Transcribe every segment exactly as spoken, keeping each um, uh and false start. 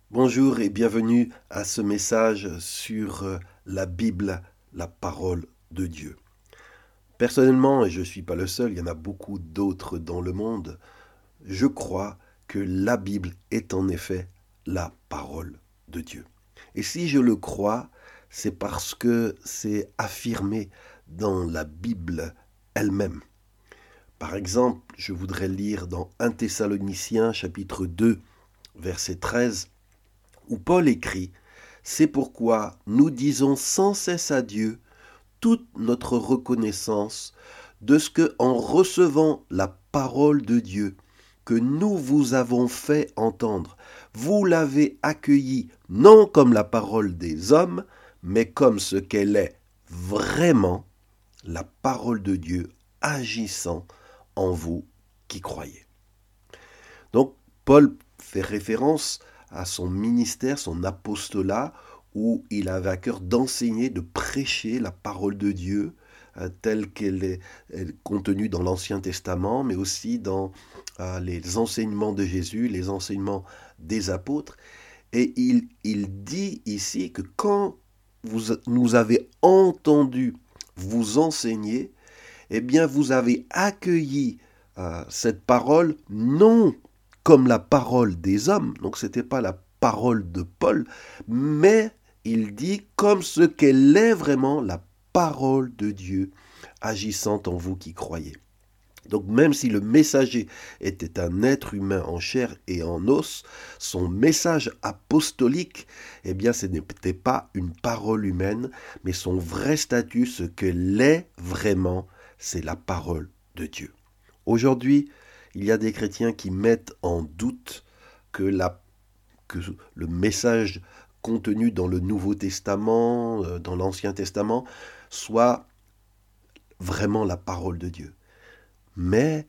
Bonjour et bienvenue à ce message sur euh, la Bible, la parole de Dieu. Personnellement, et je ne suis pas le seul, il y en a beaucoup d'autres dans le monde, je crois que la Bible est en effet la parole de Dieu. Et si je le crois, c'est parce que c'est affirmé dans la Bible elle-même. Par exemple, je voudrais lire dans un Thessaloniciens chapitre deux, verset treize, où Paul écrit: C'est pourquoi nous disons sans cesse à Dieu toute notre reconnaissance de ce que, en recevant la parole de Dieu que nous vous avons fait entendre, vous l'avez accueillie non comme la parole des hommes, mais comme ce qu'elle est vraiment, la parole de Dieu agissant en vous qui croyez. Donc, Paul fait référence à son ministère, son apostolat, où il avait à cœur d'enseigner, de prêcher la parole de Dieu euh, telle qu'elle est, est contenue dans l'Ancien Testament, mais aussi dans euh, les enseignements de Jésus, les enseignements des apôtres. Et il, il dit ici que quand vous nous avez entendu vous enseigner, eh bien vous avez accueilli euh, cette parole non comme la parole des hommes, donc ce n'était pas la parole de Paul, mais il dit comme ce qu'elle est vraiment, la parole de Dieu agissant en vous qui croyez. Donc même si le messager était un être humain en chair et en os, son message apostolique, eh bien ce n'était pas une parole humaine, mais son vrai statut, ce qu'elle est vraiment, c'est la parole de Dieu. Aujourd'hui, il y a des chrétiens qui mettent en doute que, la, que le message contenu dans le Nouveau Testament, euh, dans l'Ancien Testament, soit vraiment la parole de Dieu. Mais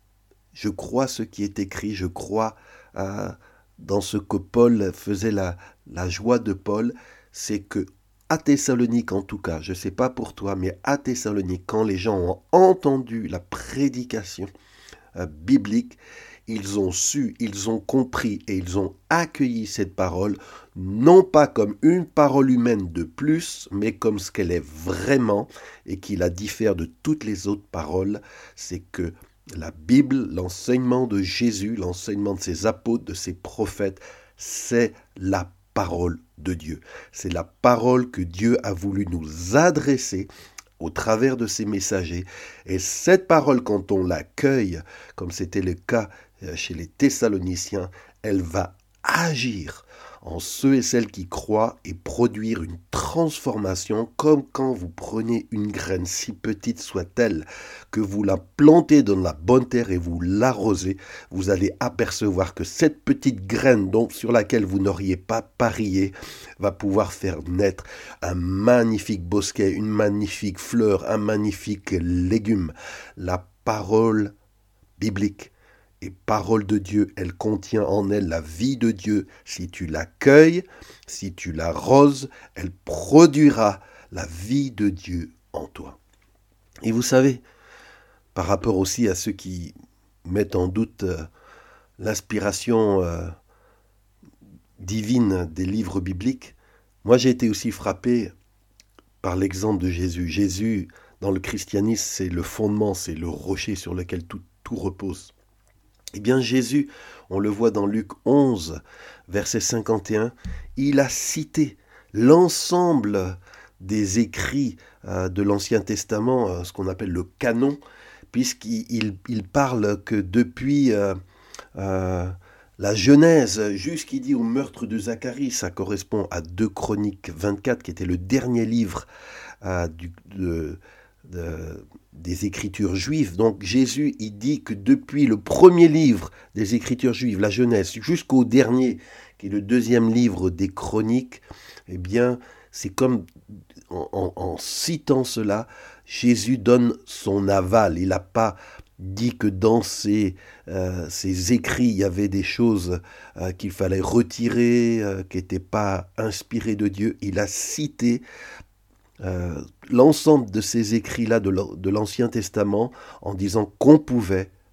je crois ce qui est écrit, je crois euh, dans ce que Paul faisait, la, la joie de Paul, c'est que à Thessalonique en tout cas, je ne sais pas pour toi, mais à Thessalonique, quand les gens ont entendu la prédication euh, biblique, ils ont su, ils ont compris et ils ont accueilli cette parole, non pas comme une parole humaine de plus, mais comme ce qu'elle est vraiment et qui la diffère de toutes les autres paroles, c'est que la Bible, l'enseignement de Jésus, l'enseignement de ses apôtres, de ses prophètes, c'est la parole de Dieu. C'est la parole que Dieu a voulu nous adresser au travers de ses messagers. Et cette parole, quand on l'accueille, comme c'était le cas chez les Thessaloniciens, elle va agir en ceux et celles qui croient et produire une transformation, comme quand vous prenez une graine, si petite soit-elle, que vous la plantez dans la bonne terre et vous l'arrosez, vous allez apercevoir que cette petite graine donc, sur laquelle vous n'auriez pas parié va pouvoir faire naître un magnifique bosquet, une magnifique fleur, un magnifique légume. La parole biblique et parole de Dieu, elle contient en elle la vie de Dieu. Si tu l'accueilles, si tu l'arroses, elle produira la vie de Dieu en toi. Et vous savez, par rapport aussi à ceux qui mettent en doute euh, l'inspiration euh, divine des livres bibliques, moi j'ai été aussi frappé par l'exemple de Jésus. Jésus, dans le christianisme, c'est le fondement, c'est le rocher sur lequel tout, tout repose. Eh bien Jésus, on le voit dans Luc onze, verset cinquante et un, il a cité l'ensemble des écrits euh, de l'Ancien Testament, euh, ce qu'on appelle le canon, puisqu'il il, il parle que depuis euh, euh, la Genèse jusqu'il dit au meurtre de Zacharie, ça correspond à deux Chroniques vingt-quatre, qui était le dernier livre euh, du, de, de, des Écritures juives. Donc Jésus, il dit que depuis le premier livre des Écritures juives, la Genèse, jusqu'au dernier, qui est le deuxième livre des Chroniques, eh bien, c'est comme en, en, en citant cela, Jésus donne son aval. Il n'a pas dit que dans ses, euh, ses écrits, il y avait des choses euh, qu'il fallait retirer, euh, qui n'étaient pas inspirées de Dieu. Il a cité euh, l'ensemble de ces écrits-là de l'Ancien Testament en disant qu'on pouvait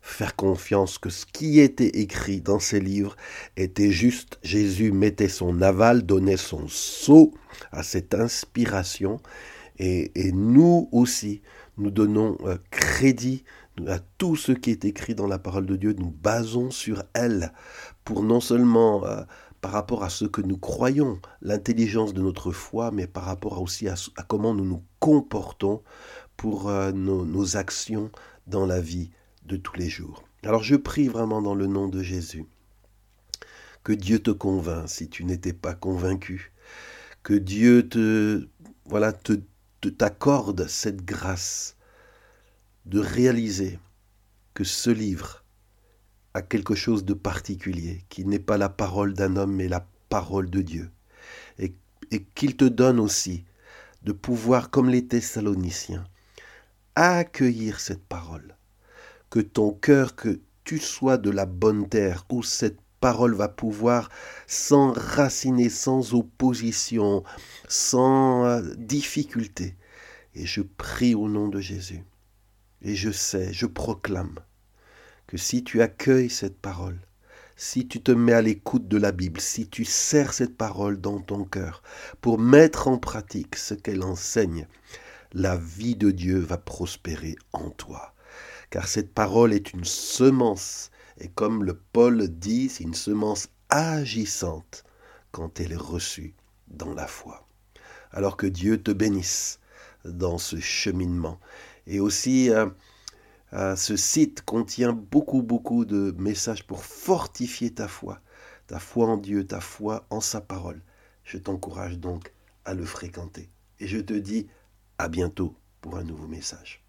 faire confiance que ce qui était écrit dans ces livres était juste. Jésus mettait son aval, donnait son sceau à cette inspiration. Et, et nous aussi, nous donnons euh, crédit à tout ce qui est écrit dans la parole de Dieu. Nous basons sur elle pour non seulement euh, par rapport à ce que nous croyons, l'intelligence de notre foi, mais par rapport aussi à, à comment nous nous comportons pour euh, nos, nos actions dans la vie de tous les jours. Alors je prie vraiment dans le nom de Jésus que Dieu te convainc si tu n'étais pas convaincu, que Dieu te voilà te, te t'accorde cette grâce de réaliser que ce livre a quelque chose de particulier, qui n'est pas la parole d'un homme mais la parole de Dieu, et, et qu'il te donne aussi de pouvoir, comme les Thessaloniciens, accueillir cette parole, que ton cœur, que tu sois de la bonne terre, où cette parole va pouvoir s'enraciner sans opposition, sans euh, difficulté. Et je prie au nom de Jésus, et je sais, je proclame, que si tu accueilles cette parole, si tu te mets à l'écoute de la Bible, si tu serres cette parole dans ton cœur pour mettre en pratique ce qu'elle enseigne, la vie de Dieu va prospérer en toi. Car cette parole est une semence, et comme le Paul dit, c'est une semence agissante quand elle est reçue dans la foi. Alors que Dieu te bénisse dans ce cheminement. Et aussi, euh, euh, ce site contient beaucoup, beaucoup de messages pour fortifier ta foi, ta foi en Dieu, ta foi en sa parole. Je t'encourage donc à le fréquenter. Et je te dis à bientôt pour un nouveau message.